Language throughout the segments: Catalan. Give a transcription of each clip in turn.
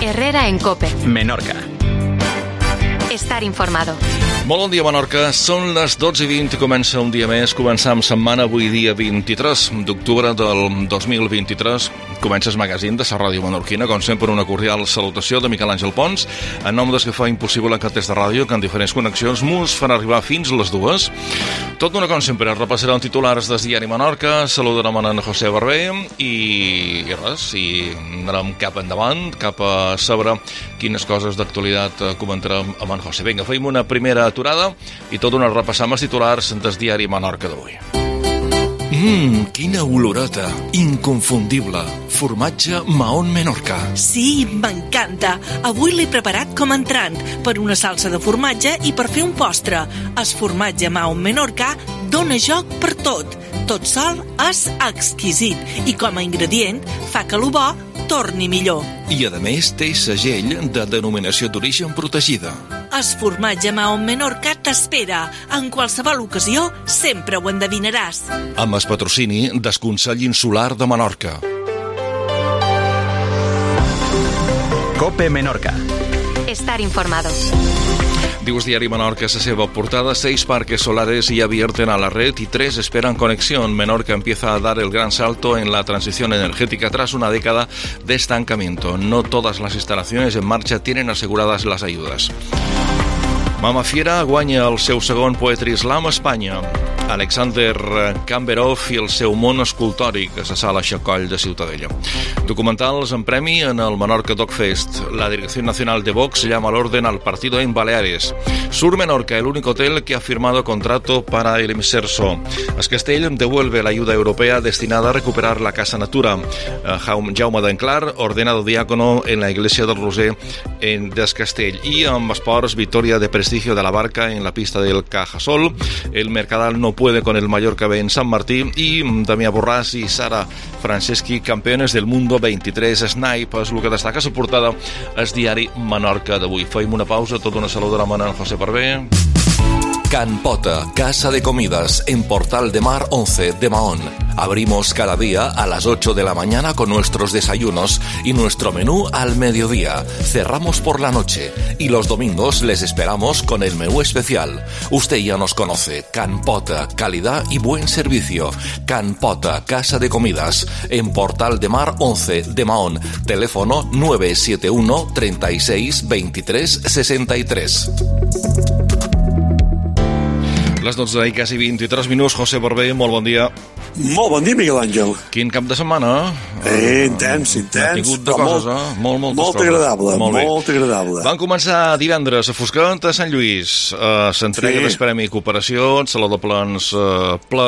Herrera en COPE. Menorca. Estar informado. Molt bon dia, Menorca. Són les 12:20 i comença un dia més. Començam setmana avui dia 23 d'octubre del 2023. Comença el magazín de la ràdio menorquina. Com sempre, una cordial salutació de Miquel Àngel Pons. En nom dels que fa impossible que des de ràdio, que en diferents connexions mos fan arribar fins les 2. Tot una com sempre, repassarem titulars del diari Menorca, saludarem en José Barber i res, i anarem cap endavant, cap a saber quines coses d'actualitat comentarem amb en José. Vinga, feim una primera aturada i tot una repassam els titulars del diari Menorca d'avui. Quina oloreta, inconfundible. Formatge Mahón Menorca. Sí, m'encanta. Avui l'he preparat com a entrant, per una salsa de formatge i per fer un postre. El formatge Mahón Menorca dona joc per tot. Tot sol és exquisit i com a ingredient fa que lo bo torni millor. I a més té segell de denominació d'origen protegida. El formatge Mahón Menorca t'espera. En qualsevol ocasió sempre ho endevinaràs. Amb el patrocini del Consell Insular de Menorca. COPE Menorca. Estar informado. Dius Diari Menorca, la seva portada: 6 parques solares ya abierten a la red y 3 esperan conexión. Menorca empieza a dar el gran salto en la transición energética tras una década de estancamiento. No todas las instalaciones en marcha tienen aseguradas las ayudas. Mama Fiera guanya el seu segon Poetry Slam a Espanya. Alexander Kamberov i el seu món escultòric a la sala Xacoll de Ciutadella. Documentals en premi en el Menorca Doc Fest. La Dirección Nacional de Vox llama al orden al partido en Baleares. Sur Menorca, el único hotel que ha firmado contrato para el Imserso. El Castell devuelve la ayuda europea destinada a recuperar la Casa Natura. Jaume d'Enclar, ordenado diácono en la Iglesia del Roser en Des Castell. I amb esports, victòria de prestigio de la Barca en la pista del Cajasol. El Mercadal no puede con el Mallorca B en San Martí i Damià Borràs i Sara Franceschi, campeones del mundo 23 Snipe, és el que destaca la portada el diari Menorca d'avui. Feim una pausa, tota una salut de la mà en José Barber. Can Pota, casa de comidas en Portal de Mar 11 de Mahón. Abrimos cada día a las 8 de la mañana con nuestros desayunos y nuestro menú al mediodía. Cerramos por la noche y los domingos les esperamos con el menú especial. Usted ya nos conoce. Can Pota, calidad y buen servicio. Can Pota, casa de comidas en Portal de Mar 11 de Mahón. Teléfono 971 36 23 63. Les 12 i quasi 23 minuts. José Barber, molt bon dia. Molt bon dia, Miquel Àngel. Quin cap de setmana? Intens. Ha tingut de coses, moltes molt coses. Agradable, molt agradable. Van començar divendres a Foscat a Sant Lluís. S'entrega del Premi Cooperació, Saló de Plens ple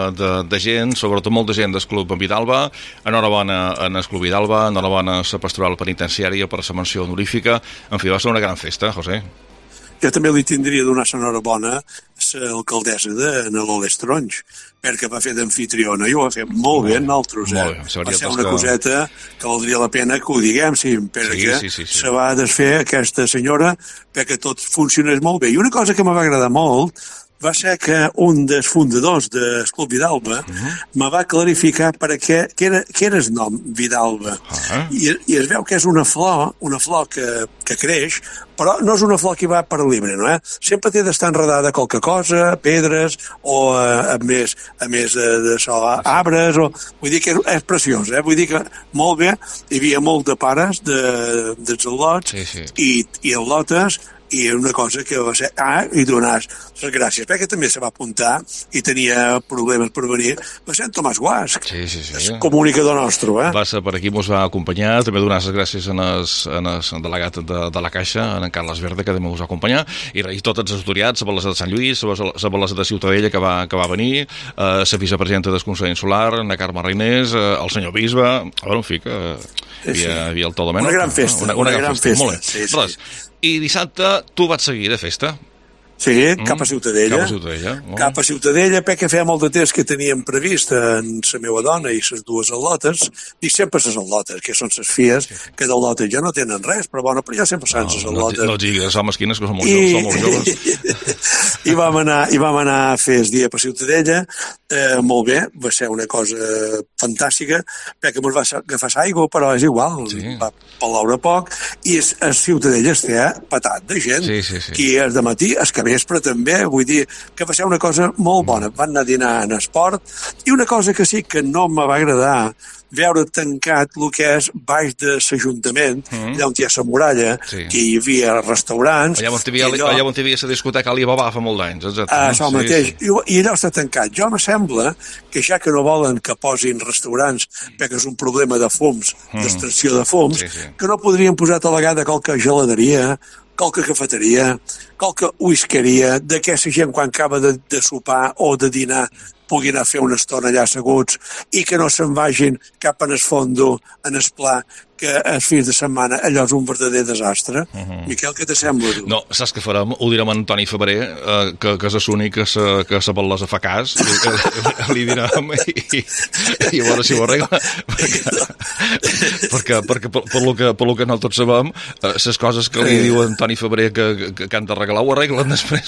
de gent, sobretot molta gent del Club Vidalba. Enhorabona en el Club Vidalba, enhorabona a la Pastoral Penitenciària per la menció honorífica. En fi, va ser una gran festa, José. Jo també li tindria de donar l'enhorabona a l'alcaldessa de Nalolès Tronys, perquè va fer d'anfitriona i ho va fer molt bé en altres. Va ser una coseta que valdria la pena que ho diguem, perquè se va desfer aquesta senyora perquè tot funcionés molt bé. I una cosa que me va agradar molt va ser que un dels fundadors del Club Vidalba me va clarificar per què era el nom Vidalba. I es veu que és una flor que creix, però no és una flor que va per libre, no? Sempre té d'estar enredada a qualque cosa, pedres, o a més de arbres, vull dir que és preciós, vull dir que molt bé, hi havia molt de pares dels al·lots i al·lotes, i una cosa que va ser, i donar les gràcies, perquè també se va apuntar i tenia problemes per venir, va ser en Tomàs Guasc, el comunicador nostre. Va ser per aquí, mos va acompanyar, també donar les gràcies en el delegat de la Caixa, en Carles Verde, que també us va acompanyar, i tots els autoritats, la Balesa de Sant Lluís, la Balesa de Ciutadella, que va venir, la vicepresidenta del Consell Insular, la Carme Reinés, el senyor Bisbe, en fi, que hi havia el to de Menorca. Una gran festa. Una gran festa, molt bé. I dissabte tu vas seguir de festa. Sí, cap a Ciutadella. Cap a Ciutadella, perquè feia molt de temps que teníem previst en la meva dona i les dues al·lotes, i sempre les al·lotes, que són les filles, que d'al·lotes ja no tenen res, però ja sempre són les al·lotes. No digues, som esquines, que som molt joves. I vam anar a fer el dia per Ciutadella, molt bé, va ser una cosa fantàstica, perquè ens va agafar l'aigua, però és igual, va ploure poc, i a Ciutadella està patat de gent, i és de matí, és que vespre també, vull dir que va ser una cosa molt bona. Van anar a dinar en esport, i una cosa que sí que no me va agradar, veure tancat el que és baix de l'Ajuntament, allà on hi ha la muralla, que hi havia restaurants... Allà on hi havia la discoteca Alibaba fa molt d'anys, exacte. Això mateix, i allò està tancat. Jo me sembla que ja que no volen que posin restaurants perquè és un problema de fums, d'extracció de fums, que no podrien posar a la vegada qualque geladeria, qualque cafeteria, qualque whiskeria, de què la gent quan acaba de sopar o de dinar pugui anar a fer una estona allà asseguts i que no se'n vagin cap en el fondo, en el pla, que els fins de setmana allò és un verdader desastre. Miquel, què te sembla? No, saps què farem? Ho direm a Antoni Febrer, que és l'únic que sa Pal·losa fa cas, li direm i a veure si ho arregla. Perquè per lo que nosaltres sabem, les coses que li diu Antoni Febrer que han d'arreglar, ho arreglen després.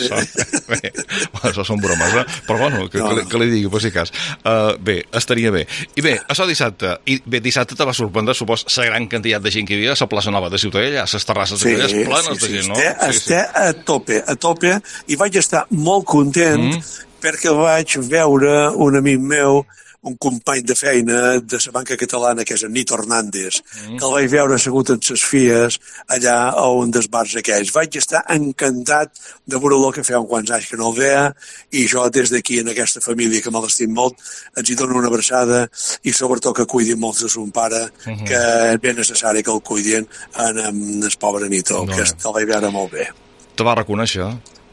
Això són bromes, però bueno, que li digui, per si cas. Bé, estaria bé. I bé, això dissabte, dissabte te va sorprendre, supos, la gran quantitat de gent que hi havia a la plaça Nova de Ciutadella, a les terrasses de Ciutadella, plenes de gent, no? Està a tope, i vaig estar molt content perquè vaig veure un amic meu, un company de feina de la banca catalana, que és en Nito Hernández, que el vaig veure assegut en ses fies allà a un dels bars aquells. Vaig estar encantat de veure-lo, que feia uns quants anys que no el veia, i jo des d'aquí, en aquesta família que me l'estim molt, ens hi dono una abraçada i sobretot que cuidin molt de son pare, que és ben necessari que el cuidin en el pobre Nito, que el vaig veure molt bé. Te va reconèixer?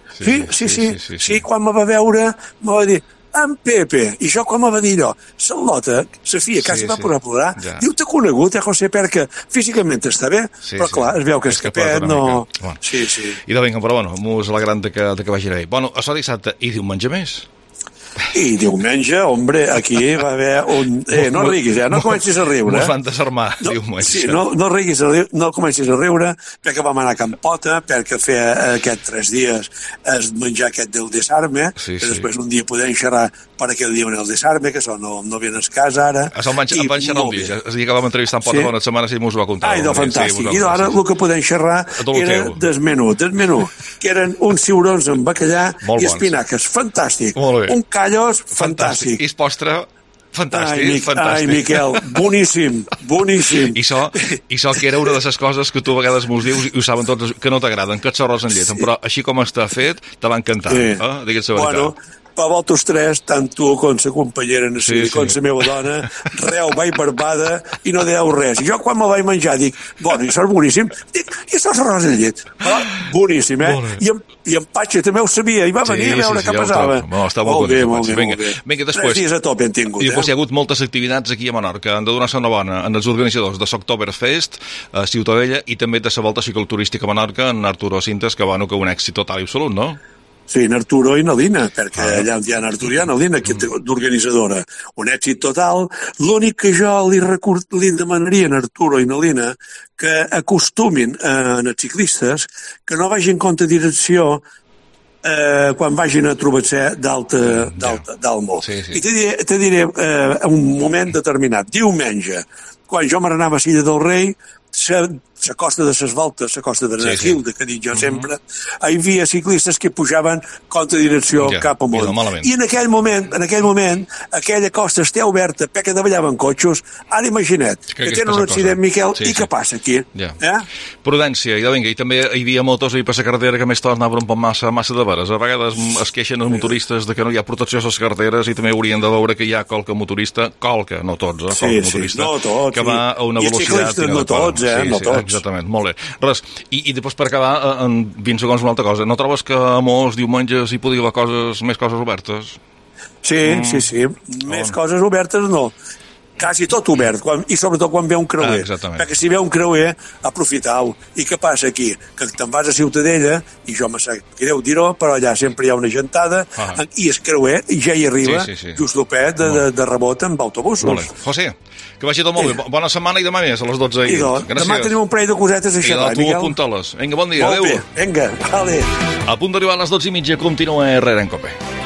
Sí, quan me va veure, me va dir en Pepe, i jo com va dir allò, Salota, la filla, quasi va posar a plorar, diu, t'ha conegut, José, perquè físicament està bé, però clar, es veu que és capet, no... Sí. I de vinga, però bueno, mos alegrant que vagi bé. Bueno, això dissabte, i diumenge més? I diumenge, hombre, aquí va haver un... no riguis, no comencis a riure. Mos van desarmar, diumenge. Sí, no riguis, no comencis a riure, perquè vam anar a Campota, perquè feia aquests 3 dies es menjar aquest del desarme, que després un dia podem xerrar per aquell dia en el desarme, que això no ve a casa ara. Això van xerrar un dia, el dia que vam entrevistar en Pota bona setmana, si mos ho va contar. Ai, no, fantàstic. I ara el que podem xerrar era del menú, que eren uns ciurons amb bacallà i espinaques, fantàstic. Un callos, fantàstic. I el postre, fantàstic. Ai, Miquel, boníssim. I això que era una de les coses que tu a vegades mos dius i ho saben tots, que no t'agraden, que ets arròs en llet, però així com està fet, te va encantar. Digue'ns la veritat. Per vosaltres tres, tant tu com la companyera com la meva dona, reu, vaig barbada i no dèieu res. I jo quan me vaig menjar dic, bueno, això és boníssim, dic, i això és arròs en llet. Boníssim, I en Patxa també ho sabia, i va venir a veure què passava. Està molt bé. Vinga, després. 3 dies a tope han tingut. I després hi ha hagut moltes activitats aquí a Menorca. Han de donar l'enhorabona als organitzadors de l'Oktoberfest a Ciutadella i també de la Volta Cicloturística a Menorca, en Arturo Cintas, que un èxit total i absolut, no? Sí, en Arturo i na Lina, perquè allà on hi ha en Arturo i na Lina, d'organitzadora. Un èxit total. L'únic que jo li demanaria en Arturo i na Lina que acostumin els ciclistes que no vagin contra direcció quan vagin a trobar-se d'Almo. I te diré un moment determinat. Diumenge, quan jo m'anava a Silla del Rei, la costa de les Voltes, la costa de Nahilda, que dic jo sempre, hi havia ciclistes que pujaven contra direcció cap amunt. I en aquell moment, aquella costa està oberta perquè davallaven cotxos. Ara imagina't que tenen un accident, Miquel, i què passa aquí? Prudència, i també hi havia motos per la carretera que més tots anaven un poc massa de veres. A vegades es queixen els motoristes de que no hi ha protecció a les carreteres i també haurien de veure que hi ha qualque motorista, no tots, que va a una velocitat... No tots, no tots. Exactament, molt bé. Res, i després per acabar, en 20 segons una altra cosa. No trobes que a molts diumenges hi podia haver més coses obertes? Sí. Més coses obertes no. quasi tot obert, i sobretot quan ve un creuer. Perquè si ve un creuer, aprofitau. I què passa aquí? Que te'n vas a Ciutadella, i jo me sap greu dir-ho, però allà sempre hi ha una gentada, i el creuer ja hi arriba justopet de rebot amb autobusos. Molt bé. José, que vagi tot molt bé. Bona setmana i demà més, a les 12. Demà tenim un parell de cosetes a xerrar, Miguel. I tu apunta-les. Vinga, bon dia, adéu. Vinga, vale. A punt d'arribar a les 12:30, continua Herrera en COPE.